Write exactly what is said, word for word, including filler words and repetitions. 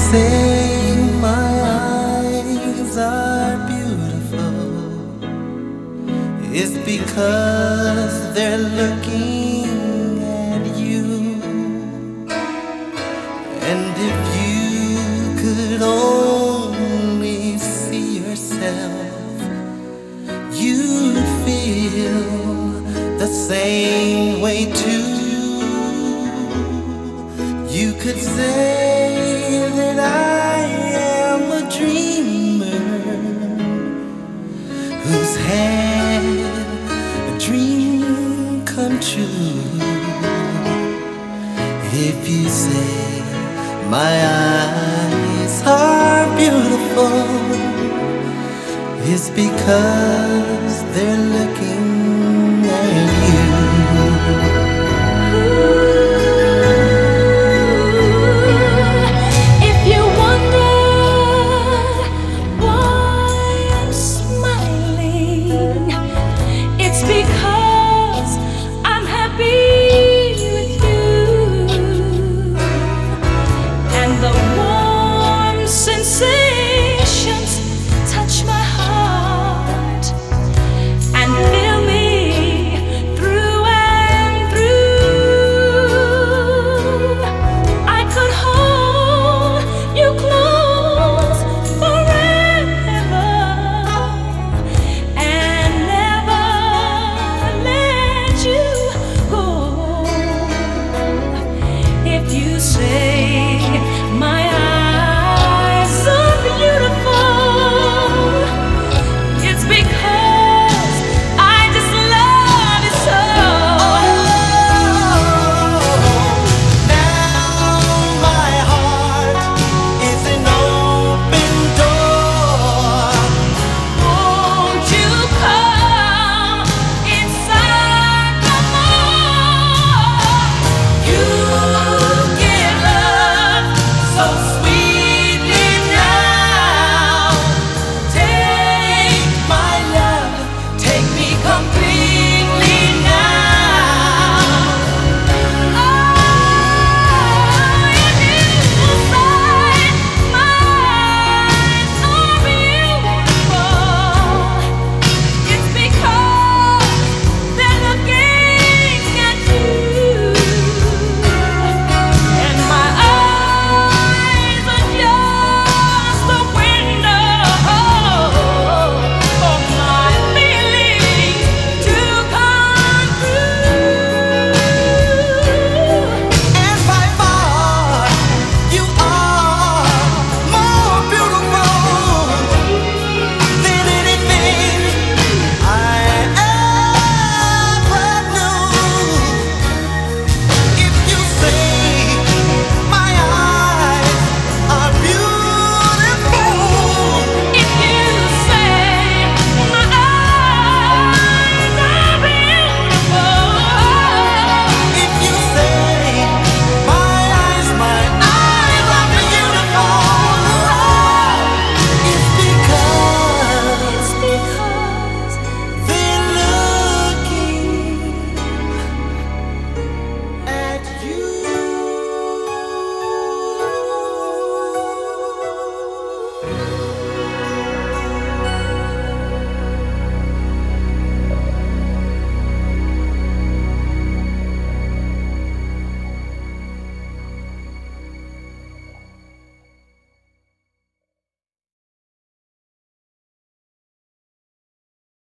say my eyes are beautiful, it's because they're looking at you. And if you could only see yourself, you'd feel the same way too. You could say that I am a dreamer who's had a dream come true. If you say my eyes are beautiful, it's because they're looking